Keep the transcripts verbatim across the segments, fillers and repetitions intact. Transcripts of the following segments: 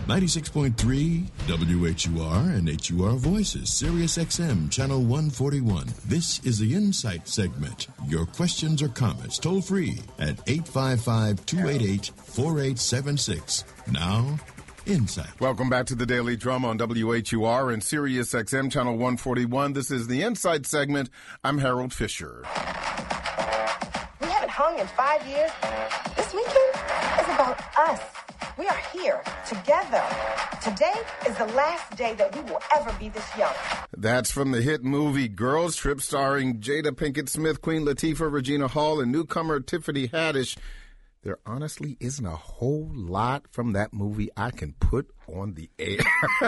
ninety-six point three W H U R and H U R Voices, Sirius X M, Channel one forty-one. This is the Insight segment. Your questions or comments toll free at eight five five, two eight eight, four eight seven six. Now, Insight. Welcome back to the Daily Drum on W H U R and Sirius X M, Channel one forty-one. This is the Insight segment. I'm Harold Fisher. We haven't hung in five years. This weekend is about us. We are here together. Today is the last day that we will ever be this young. That's from the hit movie Girls Trip, starring Jada Pinkett Smith, Queen Latifah, Regina Hall, and newcomer Tiffany Haddish. There honestly isn't a whole lot from that movie I can put on the air.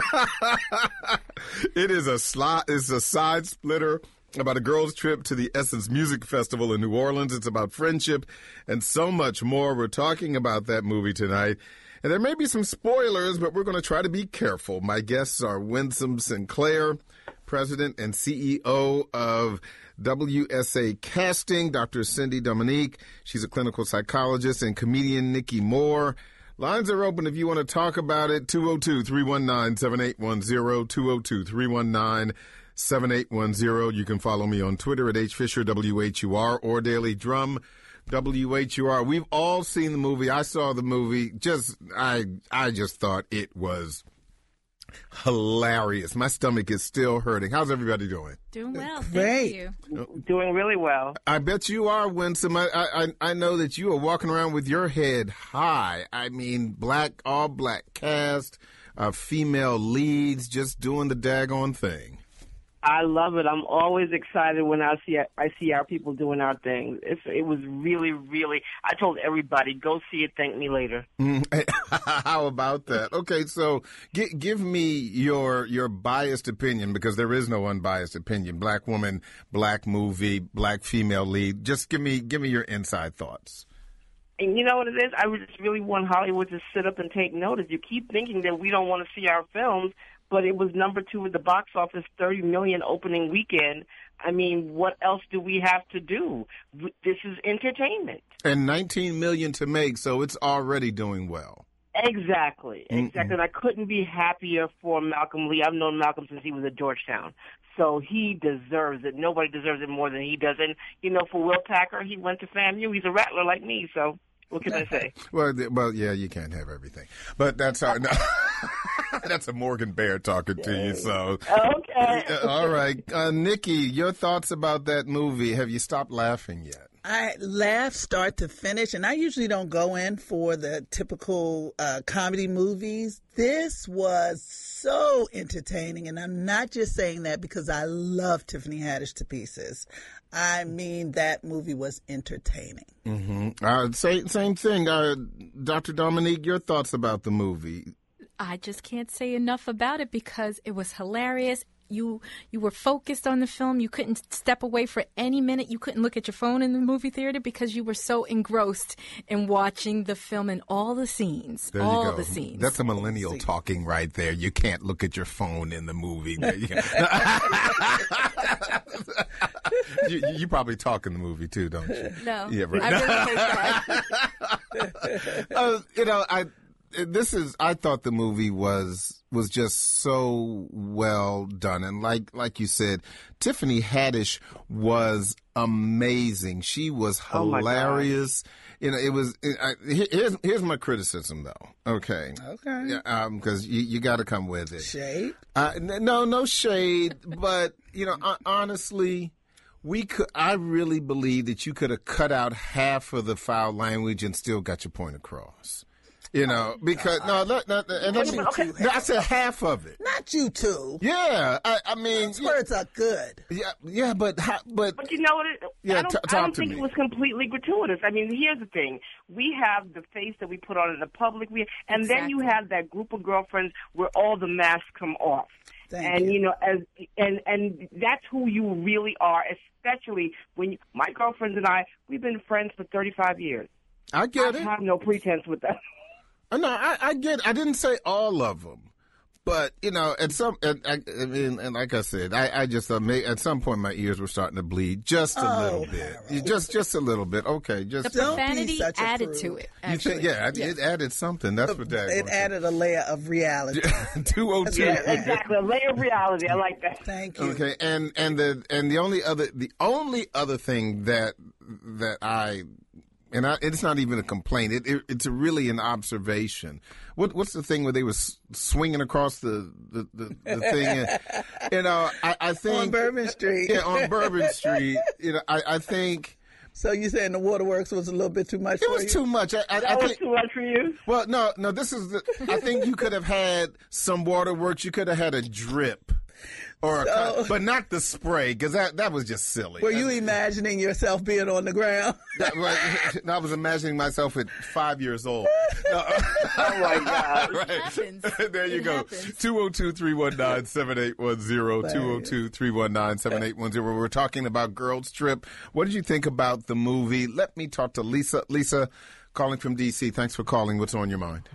It is a sli- it's a side splitter about a girls' trip to the Essence Music Festival in New Orleans. It's about friendship and so much more. We're talking about that movie tonight. And there may be some spoilers, but we're going to try to be careful. My guests are Winsome Sinclair, President and C E O of W S A Casting, Doctor Cindy Dominique. She's a clinical psychologist, and comedian Nikki Moore. Lines are open if you want to talk about it. two oh two, three one nine, seven eight one zero, two oh two, three one nine, seven eight one zero. You can follow me on Twitter at H Fisher W H U R or Daily Drum W H U R. We've all seen the movie. I saw the movie. Just I I just thought it was hilarious. My stomach is still hurting. How's everybody doing? Doing well. Great. Thank you. Doing really well. I bet you are, Winsome. I, I I know that you are walking around with your head high. I mean, black, all black cast, uh, female leads, just doing the daggone thing. I love it. I'm always excited when I see I see our people doing our thing. It's, it was really, really. I told everybody, go see it. Thank me later. Mm, how about that? Okay, so g- give me your your biased opinion, because there is no unbiased opinion. Black woman, black movie, black female lead. Just give me give me your inside thoughts. And you know what it is? I just really want Hollywood to sit up and take notice. You keep thinking that we don't want to see our films, but it was number two at the box office, thirty million opening weekend. I mean, what else do we have to do? This is entertainment. And nineteen million to make, so it's already doing well. Exactly, exactly. Mm-mm. And I couldn't be happier for Malcolm Lee. I've known Malcolm since he was at Georgetown. So he deserves it. Nobody deserves it more than he does. And, you know, for Will Packer, he went to FAMU. He's a rattler like me, so what can I say? well, well, yeah, you can't have everything. But that's how... No. That's a Morgan Bear talking to you, so. Okay. All right. Uh, Nikki, your thoughts about that movie. Have you stopped laughing yet? I laugh start to finish, and I usually don't go in for the typical uh, comedy movies. This was so entertaining, and I'm not just saying that because I love Tiffany Haddish to pieces. I mean, that movie was entertaining. Mm-hmm. Uh, same, same thing. Uh, Doctor Dominique, your thoughts about the movie? I just can't say enough about it because it was hilarious. You you were focused on the film. You couldn't step away for any minute. You couldn't look at your phone in the movie theater because you were so engrossed in watching the film and all the scenes. There all you go. the scenes. That's a millennial See. talking right there. You can't look at your phone in the movie. you, you probably talk in the movie too, don't you? No. Yeah, right. I really hate that. uh, you know, I. This is, I thought the movie was, was just so well done. And like, like you said, Tiffany Haddish was amazing. She was hilarious. Oh you know, it was, it, I, here's, here's my criticism though. Okay. Okay. Yeah, um, cause you, you gotta come with it. Shade? Uh, no, no shade, but you know, honestly, we could, I really believe that you could have cut out half of the foul language and still got your point across. You know, because no, no, no, and Not you okay, too. no, I said half of it. Not you two. Yeah, I, I mean, Those words are good. Yeah, yeah, but how, but But you know what? It, Yeah, I don't, t- I talk don't to think me. it was completely gratuitous. I mean, here's the thing: we have the face that we put on in the public, we, and then you Exactly. have that group of girlfriends where all the masks come off. Thank and you. you know, as and and that's who you really are. Especially when you, my girlfriends and I, we've been friends for thirty-five years. I get I it. have no pretense with that. Uh, No, I, I get. I didn't say all of them, But, you know, at some, at, I, I mean, and like I said, I, I just, uh, may, at some point my ears were starting to bleed just a Oh, little bit. You just, just a little bit. Okay. Just. The Don't be profanity such a added prude. to it. You Actually. think, yeah, Yes. it added something. That's what that It added a layer of reality. two oh two. That's right. Exactly. A layer of reality. I like that. Thank you. Okay, and and the and the only other the only other thing that that I and I, it's not even a complaint. It, it it's really an observation. What what's the thing where they was swinging across the the, the, the thing? And, you know, I, I think On Bourbon Street. Yeah, on Bourbon Street. You know, I, I think. So you saying the waterworks was a little bit too much It for was you? too much. I, I, I That was think, too much for you? well, no, no. This is. The, I think you could have had some waterworks. You could have had a drip, or a, So- but not the spray, because that that was just silly. Were you imagining yourself being on the ground? That, right, I was imagining myself at five years old. No, Oh, my God. right. happens. There you It go. happens. two oh two, three one nine, seven eight one zero. two oh two, three one nine, seven eight one zero. We're talking about Girls Trip. What did you think about the movie? Let me talk to Lisa. Lisa, calling from D C. Thanks for calling. What's on your mind?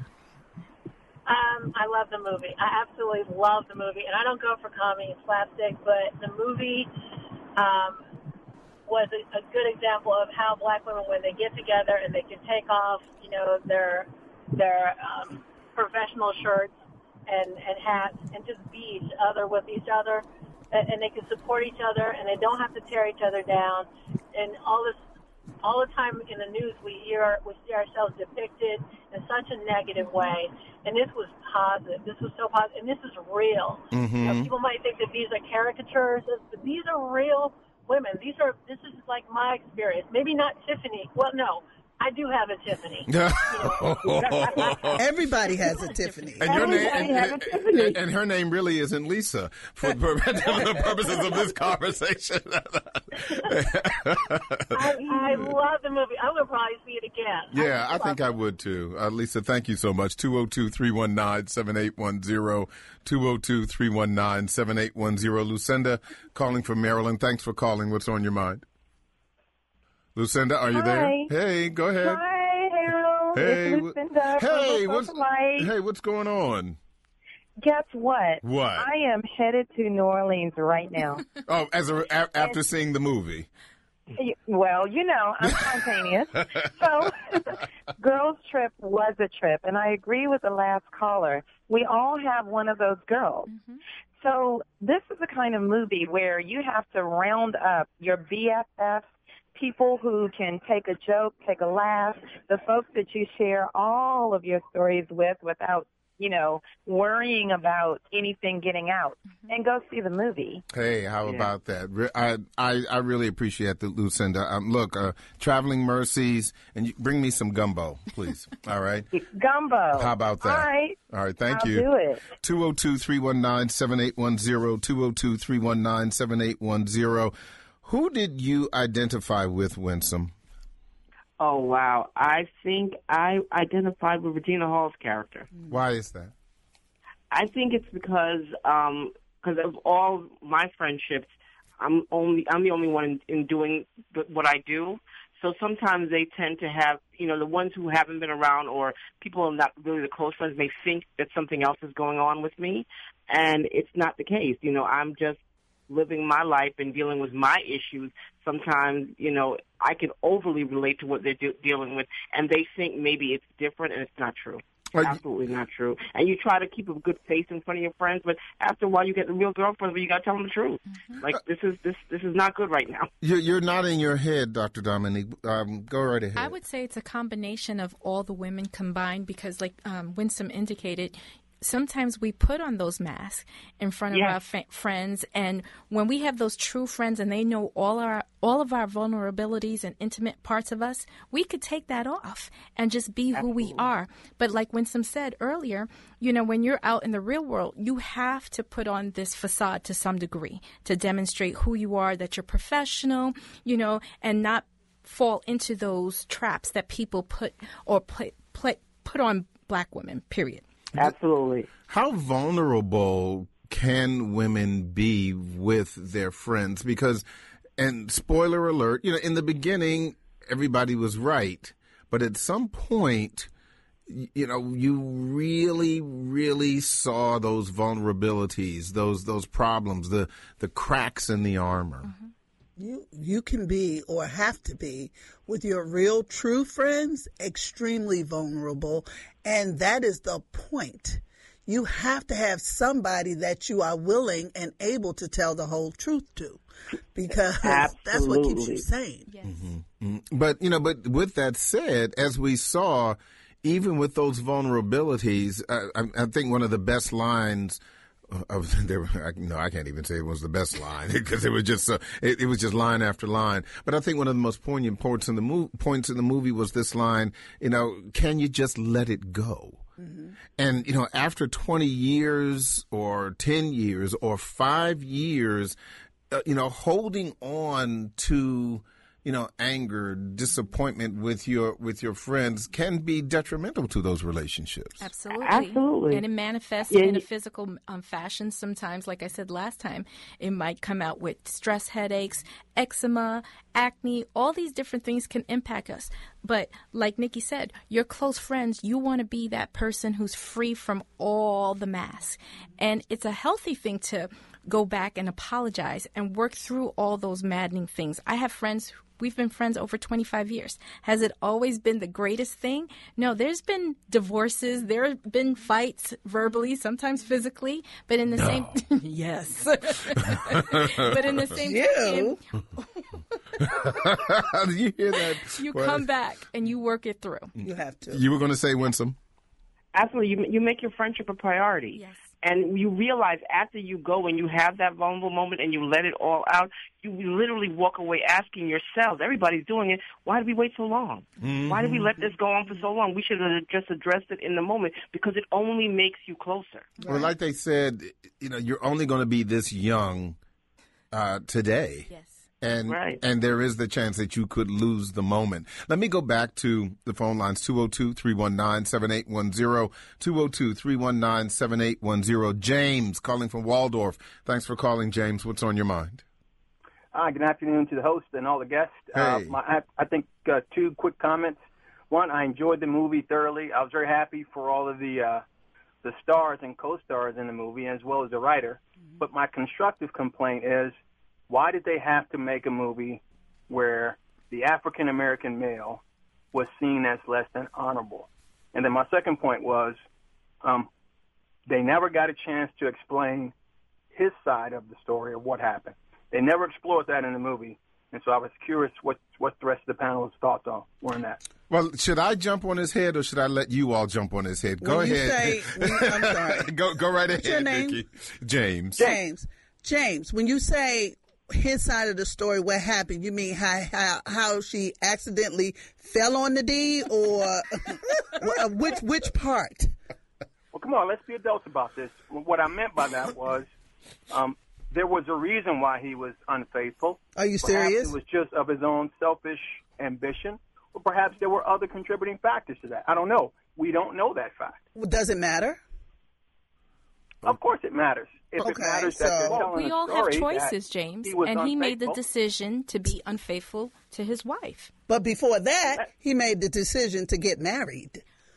Um, I love the movie. I absolutely love the movie, and I don't go for comedy and slapstick, but the movie um, was a, a good example of how black women, when they get together and they can take off, you know, their their um, professional shirts and, and hats and just be each other with each other, and, and they can support each other, and they don't have to tear each other down, and all this. All the time in the news, we hear we see ourselves depicted in such a negative way, and this was positive. This was so positive, and this is real. Mm-hmm. You know, people might think that these are caricatures, but these are real women. These are this is like my experience. Maybe not Tiffany. Well, no, I do have a Tiffany. Everybody has a Tiffany. And your name, Everybody and, has a and- Tiffany. and- and her name really isn't Lisa for, for the purposes of this conversation. I, I love the movie. I would probably see it again. Yeah, I love think it. I would too. Uh, Lisa, thank you so much. two oh two, three one nine, seven eight one zero. two oh two, three one nine, seven eight one zero. Lucinda calling from Maryland. Thanks for calling. What's on your mind? Lucinda, are you Hi. there? Hey, go ahead. Hi, Harold. Hey, It's wh- Lucinda from hey, Oklahoma what's Light. hey, what's going on? Guess what? What? I am headed to New Orleans right now. Oh, as a, a, after seeing the movie. Y- well, you know, I'm spontaneous. So, Girls Trip was a trip, and I agree with the last caller. We all have one of those girls. Mm-hmm. So, this is the kind of movie where you have to round up your B F Fs, people who can take a joke, take a laugh, the folks that you share all of your stories with without, you know, worrying about anything getting out, and go see the movie. Hey, how about that? Re- I, I I really appreciate that, Lucinda. Um, look, uh, Traveling Mercies, and you, bring me some gumbo, please. All right. Gumbo. How about that? All right. All right, thank I'll you. do it. two oh two, three one nine, seven eight one zero, two oh two, three one nine, seven eight one zero. Who did you identify with, Winsome? Oh, wow. I think I identified with Regina Hall's character. Why is that? I think it's because um, cause of all my friendships, I'm only I'm the only one in, in doing th- what I do. So sometimes they tend to have, you know, the ones who haven't been around or people are not really the close friends may think that something else is going on with me, and it's not the case. You know, I'm just living my life and dealing with my issues. Sometimes, you know, I can overly relate to what they're de- dealing with, and they think maybe it's different, and it's not true. Are you- Absolutely not true. And you try to keep a good face in front of your friends, but after a while, you get the real girlfriend, but you got to tell them the truth. Like this is this this is not good right now. You're, you're nodding your head, Doctor Dominique. Um, go right ahead. I would say it's a combination of all the women combined because, like um, Winsome indicated, sometimes we put on those masks in front of Yes. our fa- friends, and when we have those true friends and they know all our all of our vulnerabilities and intimate parts of us, we could take that off and just be who we are. But like Winsome said earlier, you know, when you're out in the real world, you have to put on this facade to some degree to demonstrate who you are, that you're professional, you know, and not fall into those traps that people put or play, play, put on black women, period. Absolutely. How vulnerable can women be with their friends? Because, and spoiler alert, you know, in the beginning, everybody was right. But at some point, you know, you really, really saw those vulnerabilities, those those problems, the the cracks in the armor. Mm-hmm. You you can be or have to be with your real true friends extremely vulnerable, and that is the point. You have to have somebody that you are willing and able to tell the whole truth to, because Absolutely. That's what keeps you sane. Yes. Mm-hmm. Mm-hmm. But you know, but with that said, as we saw, even with those vulnerabilities, uh, I, I think one of the best lines of there, I, no, I can't even say it was the best line because it was just uh, it, it was just line after line. But I think one of the most poignant points in the mo- points in the movie was this line. You know, can you just let it go? Mm-hmm. And you know, after twenty years or ten years or five years, uh, you know, holding on to, you know, anger, disappointment with your with your friends can be detrimental to those relationships. Absolutely. Absolutely. And it manifests Yeah, in a y- physical um, fashion sometimes. Like I said last time, it might come out with stress headaches, eczema, acne. All these different things can impact us. But like Nikki said, your close friends, you want to be that person who's free from all the masks. And it's a healthy thing to go back and apologize and work through all those maddening things. I have friends who We've been friends over twenty-five years. Has it always been the greatest thing? No, there's been divorces. There have been fights verbally, sometimes physically, but in the no. same yes. But in the same you. How did you hear that? You what? come back and you work it through. You have to. You were going to say Winsome? Absolutely. You, you make your friendship a priority. Yes. And you realize after you go and you have that vulnerable moment and you let it all out, you literally walk away asking yourselves, everybody's doing it, why did we wait so long? Mm-hmm. Why did we let this go on for so long? We should have just addressed it in the moment because it only makes you closer. Well, like they said, you know, you're only going to be this young uh, today. Yes. And right. and there is the chance that you could lose the moment. Let me go back to the phone lines, two oh two, three one nine, seven eight one zero, two oh two, three one nine, seven eight one zero. James calling from Waldorf. Thanks for calling, James. What's on your mind? Hi, good afternoon to the host and all the guests. Hey. Uh, my, I, I think uh, two quick comments. One, I enjoyed the movie thoroughly. I was very happy for all of the uh, the stars and co-stars in the movie, as well as the writer. Mm-hmm. But my constructive complaint is, why did they have to make a movie where the African-American male was seen as less than honorable? And then my second point was um, they never got a chance to explain his side of the story of what happened. They never explored that in the movie. And so I was curious what, what the rest of the panel's thoughts on were on that. Well, should I jump on his head or should I let you all jump on his head? Go when ahead. You say, when, I'm sorry. go, go right What's ahead, your name? Nikki. James. James. James, when you say his side of the story, what happened, you mean how how, how she accidentally fell on the deed, or which which part? Well, come on, let's be adults about this. What I meant by that was um, there was a reason why he was unfaithful. Are you perhaps serious? It was just of his own selfish ambition, or perhaps there were other contributing factors to that. I don't know. We don't know that fact. Well, does it matter? Of course it matters. If okay, it matters so that they're telling we a all have story choices, that James, he was and he made the unfaithful. decision to be unfaithful to his wife. But before that, he made the decision to get married,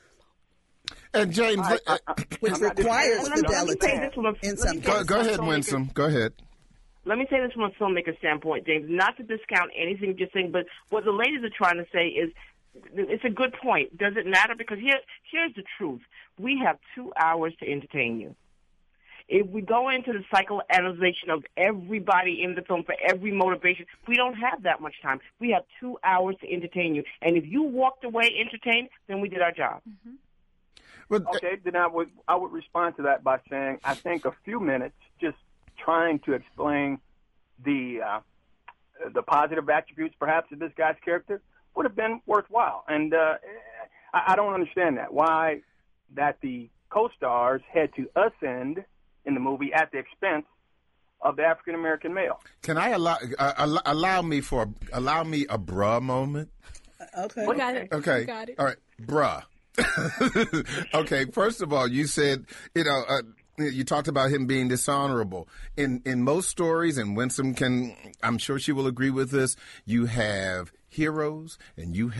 And James, I- I- I- which I'm not requires disagreeing. fidelity Let me say this from a- in let me some say go, cases. go ahead, filmmaker- Winsome. Go ahead. Let me say this from a filmmaker standpoint, James, not to discount anything you're saying, but what the ladies are trying to say is it's a good point. Does it matter? Because here, here's the truth. We have two hours to entertain you. If we go into the psychoanalyzation of everybody in the film for every motivation, we don't have that much time. We have two hours to entertain you. And if you walked away entertained, then we did our job. Mm-hmm. But, Okay, then I would I would respond to that by saying I think a few minutes just trying to explain the uh, the positive attributes perhaps of this guy's character would have been worthwhile. And uh, I, I don't understand that. Why that the co-stars had to ascend in the movie at the expense of the African-American male. Can I allow uh, allow, allow me for allow me a bruh moment? Okay. We got it. Okay. We got it. All right, bruh. Okay, first of all, you said, you know, uh, you talked about him being dishonorable. In in most stories, and Winsome can, I'm sure she will agree with this, you have heroes and you have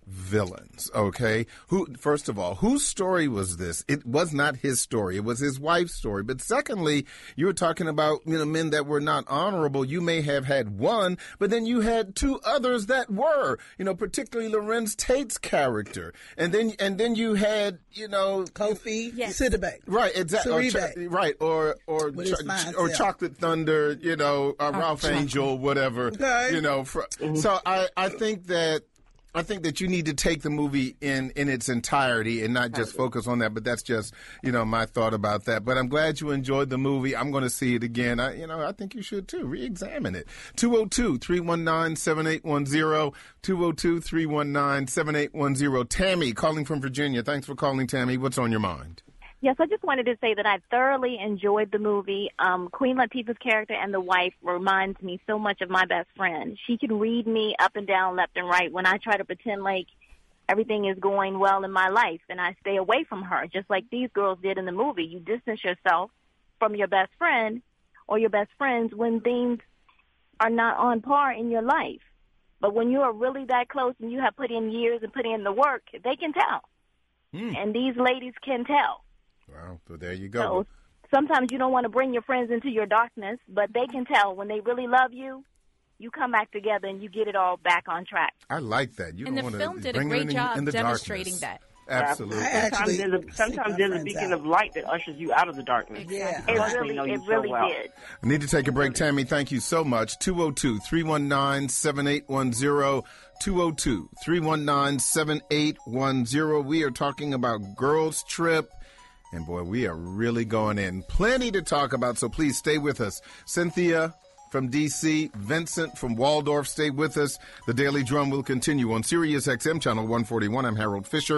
villains, okay? Who, first of all, whose story was this? It was not his story. It was his wife's story. But secondly, you were talking about, you know, men that were not honorable. You may have had one, but then you had two others that were, you know, particularly Lorenz Tate's character. And then, and then you had, you know, Kofi Yes. Sidibe. right, exactly. Or, Siribe. cho- right, or, or, With his cho- mindset. or Chocolate Thunder, you know, uh, Ralph Chocolate. Angel, whatever, Okay. you know. Fr- So I, I think that, I think that you need to take the movie in, in its entirety and not just focus on that. But that's just, you know, my thought about that. But I'm glad you enjoyed the movie. I'm going to see it again. I, you know, I think you should too. Re-examine it. two oh two, three one nine, seven eight one zero. two oh two, three one nine, seven eight one zero. Tammy, calling from Virginia. Thanks for calling, Tammy. What's on your mind? Yes, I just wanted to say that I thoroughly enjoyed the movie. Um, Queen Latifah's character and the wife reminds me so much of my best friend. She can read me up and down, left and right when I try to pretend like everything is going well in my life, and I stay away from her, just like these girls did in the movie. You distance yourself from your best friend or your best friends when things are not on par in your life. But when you are really that close and you have put in years and put in the work, they can tell. Hmm. And these ladies can tell. Wow, so there you go. So sometimes you don't want to bring your friends into your darkness, but they can tell when they really love you, you come back together and you get it all back on track. I like that. You And don't the want film to did a bring great them in, job in the demonstrating darkness. that. Absolutely. I Sometimes actually there's a, seek sometimes my there's a friends beacon out. of light that ushers you out of the darkness. Yeah. It Plus, they really, know you it so really well. did. I need to take a break. Tammy, thank you so much. two oh two, three one nine, seven eight one zero. two oh two, three one nine, seven eight one zero. We are talking about Girls Trip. And boy, we are really going in. Plenty to talk about, so please stay with us. Cynthia from D C, Vincent from Waldorf, stay with us. The Daily Drum will continue on Sirius X M Channel one forty-one. I'm Harold Fisher.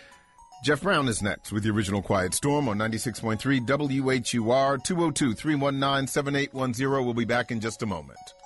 Jeff Brown is next with the original Quiet Storm on ninety-six point three W H U R. two oh two, three one nine, seven eight one zero. We'll be back in just a moment.